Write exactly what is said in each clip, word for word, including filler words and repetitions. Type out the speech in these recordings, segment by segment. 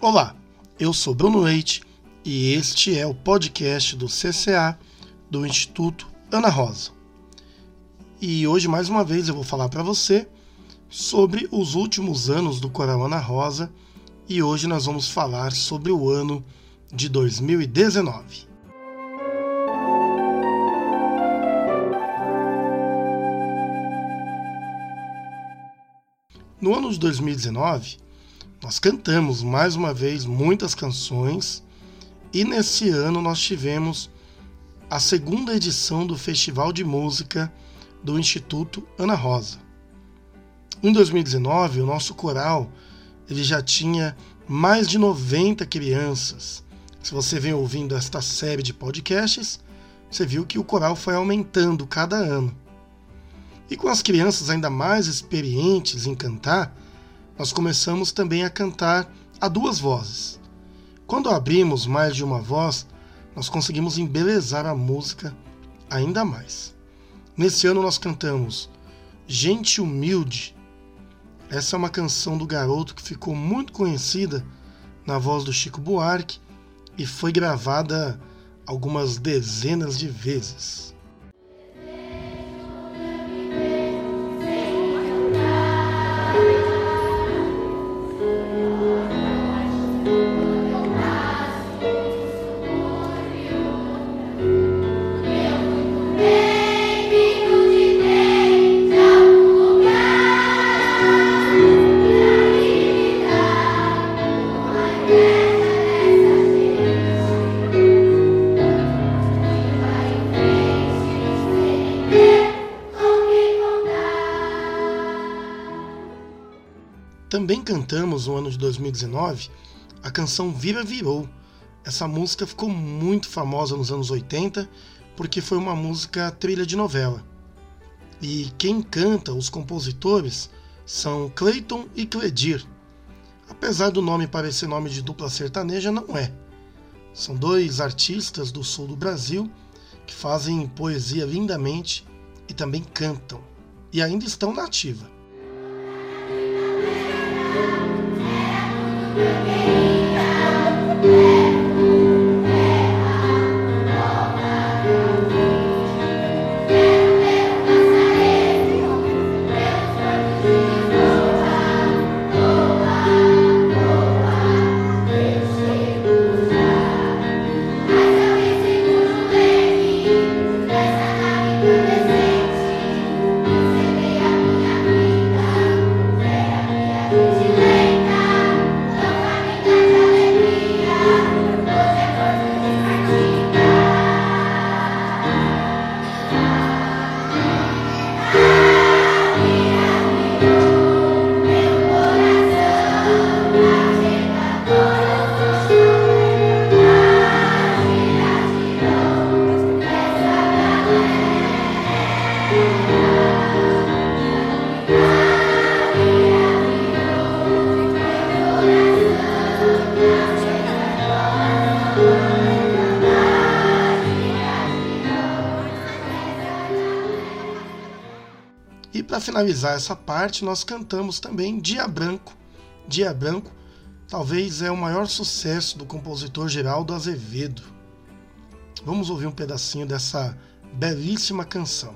Olá, eu sou Bruno Leite e este é o podcast do C C A do Instituto Ana Rosa. E hoje, mais uma vez, eu vou falar para você sobre os últimos anos do Coral Ana Rosa e hoje nós vamos falar sobre o ano de dois mil e dezenove. No ano de dois mil e dezenove, nós cantamos mais uma vez muitas canções e nesse ano nós tivemos a segunda edição do Festival de Música do Instituto Ana Rosa. Em dois mil e dezenove, o nosso coral ele já tinha mais de noventa crianças. Se você vem ouvindo esta série de podcasts, você viu que o coral foi aumentando cada ano. E com as crianças ainda mais experientes em cantar, nós começamos também a cantar a duas vozes. Quando abrimos mais de uma voz, nós conseguimos embelezar a música ainda mais. Nesse ano nós cantamos Gente Humilde. Essa é uma canção do garoto que ficou muito conhecida na voz do Chico Buarque e foi gravada algumas dezenas de vezes. Também cantamos no ano de dois mil e dezenove a canção Vira Virou. Essa música ficou muito famosa nos anos oitenta porque foi uma música trilha de novela. E quem canta, os compositores, são Cleiton e Cledir. Apesar do nome parecer nome de dupla sertaneja, não é. São dois artistas do sul do Brasil que fazem poesia lindamente e também cantam. E ainda estão na ativa. E para finalizar essa parte, nós cantamos também Dia Branco. Dia Branco talvez é o maior sucesso do compositor Geraldo Azevedo. Vamos ouvir um pedacinho dessa belíssima canção.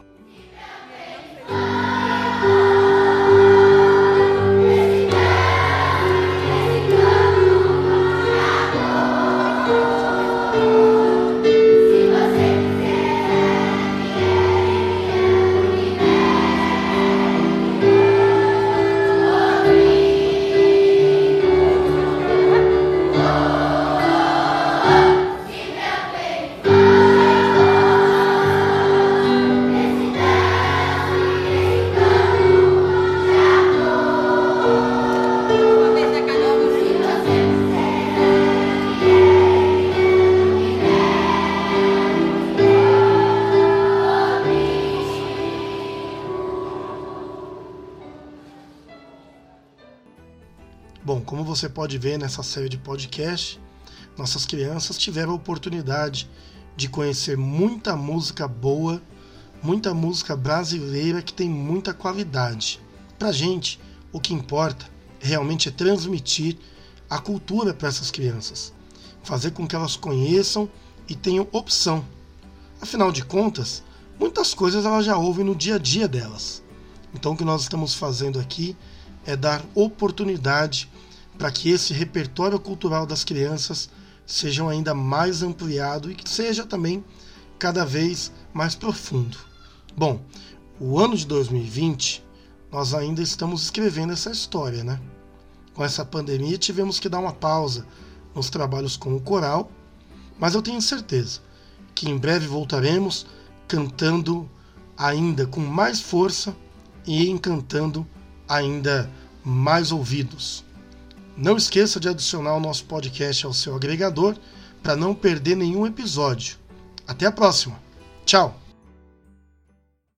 Bom, como você pode ver nessa série de podcast, nossas crianças tiveram a oportunidade de conhecer muita música boa, muita música brasileira que tem muita qualidade. Pra gente, o que importa realmente é transmitir a cultura para essas crianças, fazer com que elas conheçam e tenham opção. Afinal de contas, muitas coisas elas já ouvem no dia a dia delas. Então o que nós estamos fazendo aqui é dar oportunidade para que esse repertório cultural das crianças seja ainda mais ampliado e que seja também cada vez mais profundo. Bom, o ano de dois mil e vinte, nós ainda estamos escrevendo essa história, né? Com essa pandemia tivemos que dar uma pausa nos trabalhos com o coral, mas eu tenho certeza que em breve voltaremos cantando ainda com mais força e encantando ainda mais ouvidos. Não esqueça de adicionar o nosso podcast ao seu agregador para não perder nenhum episódio. Até a próxima. Tchau!